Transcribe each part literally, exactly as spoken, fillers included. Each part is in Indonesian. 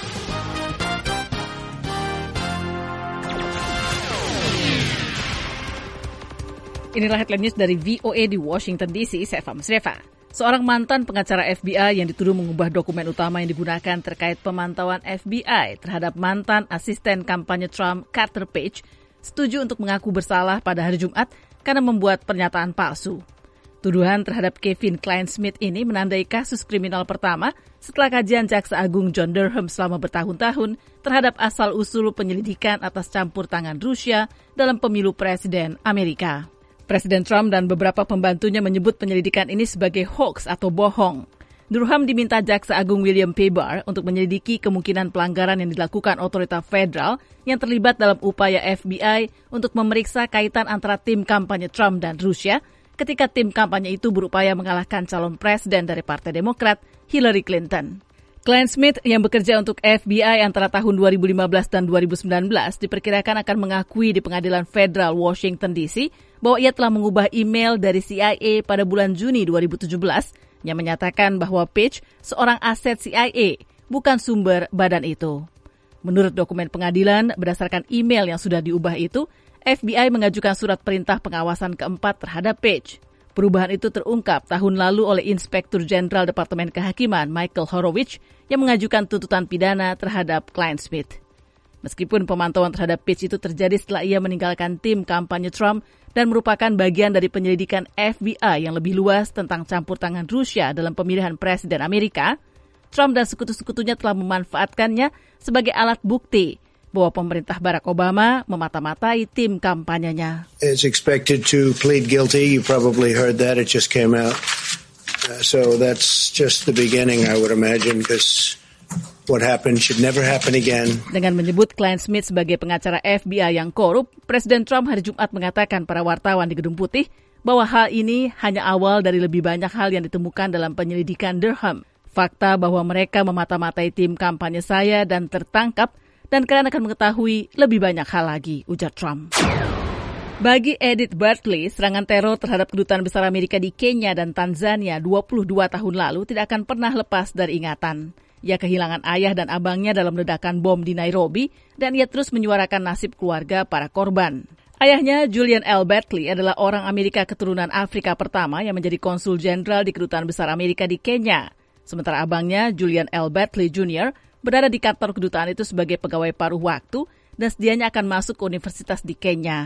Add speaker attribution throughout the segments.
Speaker 1: Inilah headline news dari V O A di Washington D C, saya Fahmi Sreva. Seorang mantan pengacara F B I yang dituduh mengubah dokumen utama yang digunakan terkait pemantauan F B I terhadap mantan asisten kampanye Trump, Carter Page, setuju untuk mengaku bersalah pada hari Jumat karena membuat pernyataan palsu. Tuduhan terhadap Kevin Clinesmith ini menandai kasus kriminal pertama setelah kajian Jaksa Agung John Durham selama bertahun-tahun terhadap asal-usul penyelidikan atas campur tangan Rusia dalam pemilu presiden Amerika. Presiden Trump dan beberapa pembantunya menyebut penyelidikan ini sebagai hoax atau bohong. Durham diminta Jaksa Agung William P. Barr untuk menyelidiki kemungkinan pelanggaran yang dilakukan otoritas federal yang terlibat dalam upaya F B I untuk memeriksa kaitan antara tim kampanye Trump dan Rusia ketika tim kampanye itu berupaya mengalahkan calon presiden dari Partai Demokrat, Hillary Clinton. Clinesmith yang bekerja untuk F B I antara tahun dua ribu lima belas dan dua ribu sembilan belas diperkirakan akan mengakui di Pengadilan Federal Washington D C bahwa ia telah mengubah email dari C I A pada bulan Juni dua ribu tujuh belas yang menyatakan bahwa Page seorang aset C I A, bukan sumber badan itu. Menurut dokumen pengadilan, berdasarkan email yang sudah diubah itu, F B I mengajukan surat perintah pengawasan keempat terhadap Page. Perubahan itu terungkap tahun lalu oleh Inspektur Jenderal Departemen Kehakiman Michael Horowitz yang mengajukan tuntutan pidana terhadap Clinesmith. Meskipun pemantauan terhadap Page itu terjadi setelah ia meninggalkan tim kampanye Trump dan merupakan bagian dari penyelidikan F B I yang lebih luas tentang campur tangan Rusia dalam pemilihan presiden Amerika, Trump dan sekutu-sekutunya telah memanfaatkannya sebagai alat bukti bahwa pemerintah Barack Obama memata-matai tim kampanyenya.
Speaker 2: Is expected to plead guilty. You probably heard that. It just came out. Uh, so that's just the beginning, I would imagine, because what happened should never happen again.
Speaker 1: Dengan menyebut Clinesmith sebagai pengacara F B I yang korup, Presiden Trump hari Jumat mengatakan para wartawan di Gedung Putih bahwa hal ini hanya awal dari lebih banyak hal yang ditemukan dalam penyelidikan Durham. Fakta bahwa mereka memata-matai tim kampanye saya dan tertangkap, dan kalian akan mengetahui lebih banyak hal lagi, ujar Trump. Bagi Edith Bartley, serangan teror terhadap kedutaan besar Amerika di Kenya dan Tanzania dua puluh dua tahun lalu tidak akan pernah lepas dari ingatan. Ia kehilangan ayah dan abangnya dalam ledakan bom di Nairobi, dan ia terus menyuarakan nasib keluarga para korban. Ayahnya, Julian L. Bartley, adalah orang Amerika keturunan Afrika pertama yang menjadi konsul jenderal di kedutaan besar Amerika di Kenya. Sementara abangnya, Julian L. Bartley Junior, berada di kantor kedutaan itu sebagai pegawai paruh waktu dan sedianya akan masuk ke universitas di Kenya.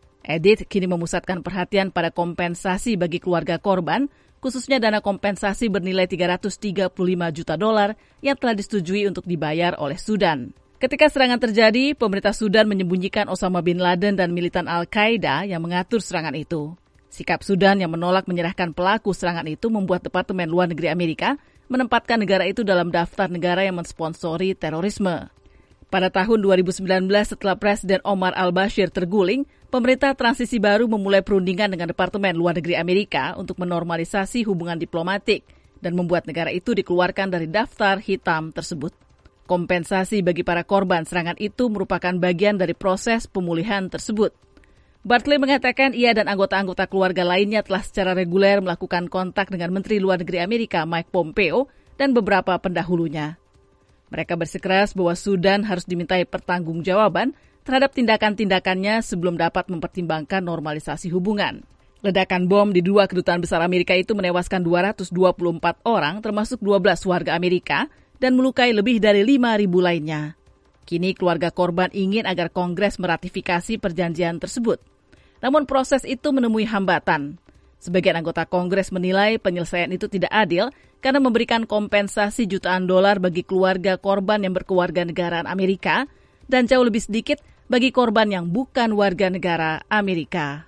Speaker 1: Edith kini memusatkan perhatian pada kompensasi bagi keluarga korban, khususnya dana kompensasi bernilai tiga ratus tiga puluh lima juta dolar yang telah disetujui untuk dibayar oleh Sudan. Ketika serangan terjadi, pemerintah Sudan menyembunyikan Osama bin Laden dan militan Al-Qaeda yang mengatur serangan itu. Sikap Sudan yang menolak menyerahkan pelaku serangan itu membuat Departemen Luar Negeri Amerika menempatkan negara itu dalam daftar negara yang mensponsori terorisme. Pada tahun dua ribu sembilan belas, setelah Presiden Omar al-Bashir terguling, pemerintah transisi baru memulai perundingan dengan Departemen Luar Negeri Amerika untuk menormalisasi hubungan diplomatik dan membuat negara itu dikeluarkan dari daftar hitam tersebut. Kompensasi bagi para korban serangan itu merupakan bagian dari proses pemulihan tersebut. Bartley mengatakan ia dan anggota-anggota keluarga lainnya telah secara reguler melakukan kontak dengan Menteri Luar Negeri Amerika Mike Pompeo dan beberapa pendahulunya. Mereka bersikeras bahwa Sudan harus dimintai pertanggungjawaban terhadap tindakan-tindakannya sebelum dapat mempertimbangkan normalisasi hubungan. Ledakan bom di dua kedutaan besar Amerika itu menewaskan dua ratus dua puluh empat orang, termasuk dua belas warga Amerika, dan melukai lebih dari lima ribu lainnya. Kini keluarga korban ingin agar Kongres meratifikasi perjanjian tersebut. Namun proses itu menemui hambatan. Sebagian anggota Kongres menilai penyelesaian itu tidak adil karena memberikan kompensasi jutaan dolar bagi keluarga korban yang berkewarganegaraan Amerika dan jauh lebih sedikit bagi korban yang bukan warga negara Amerika.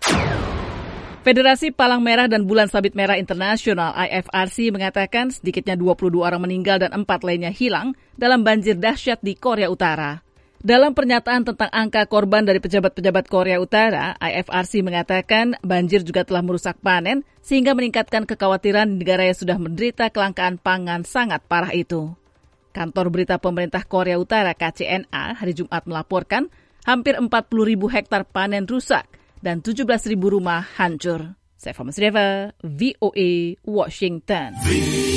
Speaker 1: Federasi Palang Merah dan Bulan Sabit Merah Internasional I F R C mengatakan sedikitnya dua puluh dua orang meninggal dan empat lainnya hilang dalam banjir dahsyat di Korea Utara. Dalam pernyataan tentang angka korban dari pejabat-pejabat Korea Utara, I F R C mengatakan banjir juga telah merusak panen sehingga meningkatkan kekhawatiran di negara yang sudah menderita kelangkaan pangan sangat parah itu. Kantor berita pemerintah Korea Utara K C N A hari Jumat melaporkan hampir empat puluh ribu hektar panen rusak dan tujuh belas ribu rumah hancur. Saya Fahmi Sreva, V O A, Washington.